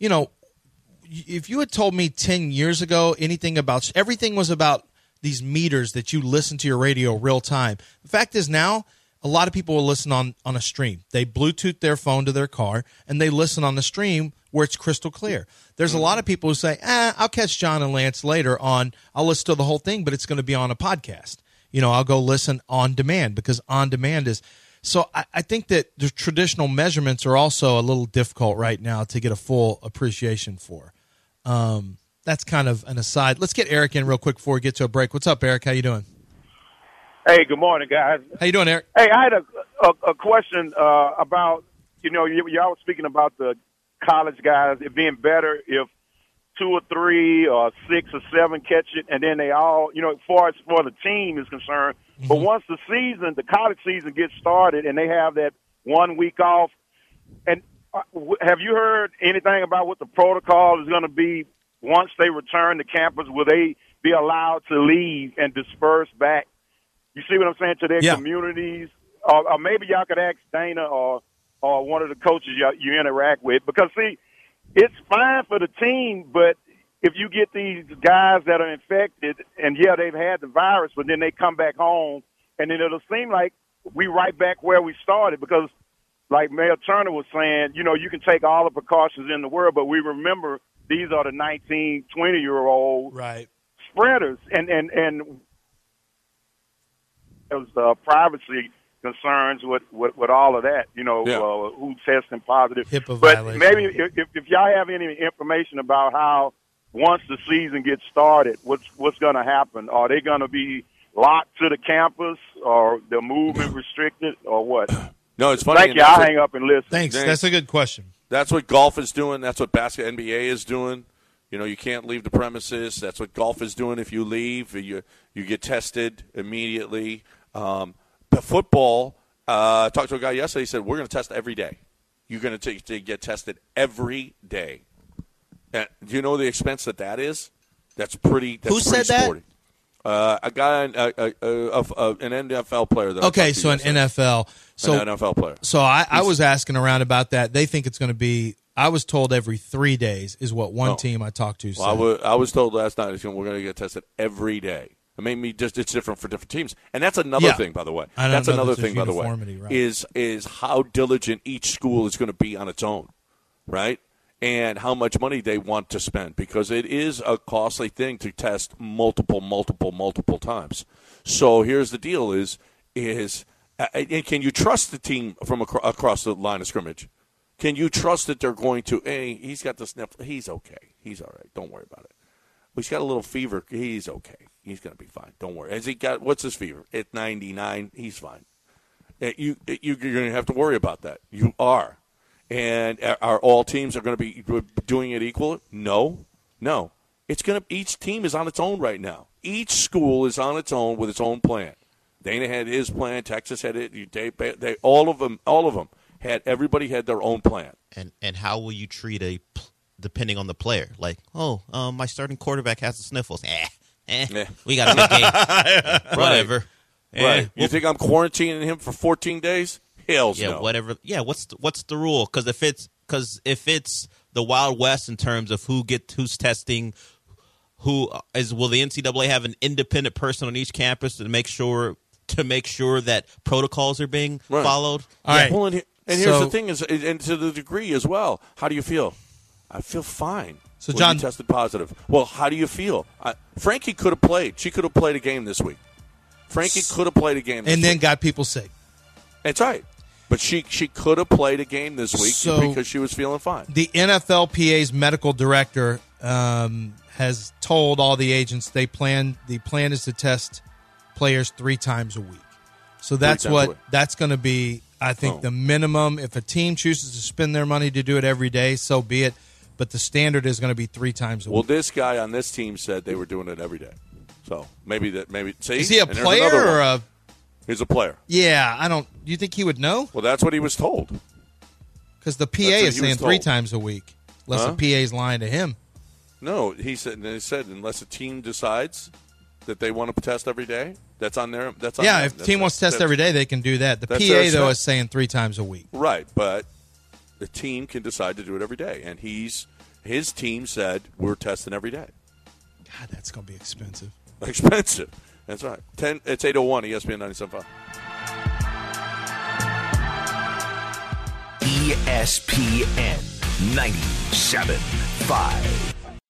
if you had told me 10 years ago everything was about these meters that you listen to your radio real time. The fact is now a lot of people will listen on a stream. They Bluetooth their phone to their car, and they listen on the stream where it's crystal clear. There's a lot of people who say, I'll catch John and Lance later on. I'll listen to the whole thing, but it's going to be on a podcast. I'll go listen on demand because on demand is – so I think that the traditional measurements are also a little difficult right now to get a full appreciation for. That's kind of an aside. Let's get Eric in real quick before we get to a break. What's up, Eric? How you doing? Hey, good morning, guys. How you doing, Eric? Hey, I had a question about, y'all were speaking about the college guys, it being better if 2 or 3 or 6 or 7 catch it, and then they all, as far as for the team is concerned. Mm-hmm. But once the college season gets started and they have that 1 week off, and have you heard anything about what the protocol is going to be once they return to campus? Will they be allowed to leave and disperse back? You see what I'm saying, to their communities? Or maybe y'all could ask Dana or one of the coaches you interact with. Because, see, it's fine for the team, but if you get these guys that are infected and, they've had the virus, but then they come back home, and then it'll seem like we right back where we started because, like Mayor Turner was saying, you can take all the precautions in the world, but we remember these are the 19, 20-year-old spreaders. And there was privacy concerns with all of that, who's testing positive. HIPAA but violation. Maybe if y'all have any information about how once the season gets started, what's going to happen? Are they going to be locked to the campus or the movement restricted or what? No, it's funny. Thank you. I'll hang up and listen. Thanks. That's a good question. That's what golf is doing. That's what NBA is doing. You can't leave the premises. That's what golf is doing. If you leave, you get tested immediately. But football, I talked to a guy yesterday. He said, we're going to test every day. You're going to get tested every day. And do you know the expense that is? That's pretty. Who said sporty. That? A guy, an NFL player. That NFL. An NFL player. So I was asking around about that. They think it's going to be. I was told every 3 days is what one team I talked to said. I was told last night we're going to get tested every day. I mean, it's different for different teams, and that's another thing, by the way. That's another thing, by the way, right. is how diligent each school is going to be on its own, right? and how much money they want to spend, because it is a costly thing to test multiple times. So here's the deal: and can you trust the team from across the line of scrimmage? Can you trust that they're going to? Hey, he's got the sniffle. He's okay. He's all right. Don't worry about it. He's got a little fever. He's okay. He's going to be fine. Don't worry. Has he got? What's his fever? At 99, he's fine. You're going to have to worry about that. You are. And are all teams are going to be doing it equal? No. It's going to. Each team is on its own right now. Each school is on its own with its own plan. Dana had his plan. Texas had it. They all of them had. Everybody had their own plan. And how will you treat depending on the player? Like, my starting quarterback has the sniffles. We got a good game. Whatever. Right. You think I'm quarantining him for 14 days? Hell's no. Whatever. Yeah. What's the rule? Because if it's the Wild West in terms of who's testing, will the NCAA have an independent person on each campus to make sure that protocols are being followed? All right. Well, and here's the thing: and to the degree as well. How do you feel? I feel fine. So when John you tested positive. Well, how do you feel? Frankie could have played. She could have played a game this week. Frankie could have played a game this week. And then got people sick. That's right. But she could have played a game this week because she was feeling fine. The NFLPA's medical director has told all the agents the plan is to test players 3 times a week. So that's going to be, I think, the minimum. If a team chooses to spend their money to do it every day, so be it. But the standard is going to be 3 times a week. Well, this guy on this team said they were doing it every day. So maybe see. Is he a player or a? He's a player. Yeah, do you think he would know? Well, that's what he was told. Because the PA is saying 3 times a week, unless the PA is lying to him. No, he said unless a team decides that they want to test every day, that's on their. That's on them. If the team wants to test every day, they can do that. The PA though is saying 3 times a week. Right, but the team can decide to do it every day, and his team said we're testing every day. God, that's going to be expensive. Expensive. That's right. It's 8:01 ESPN 97.5. ESPN 97.5.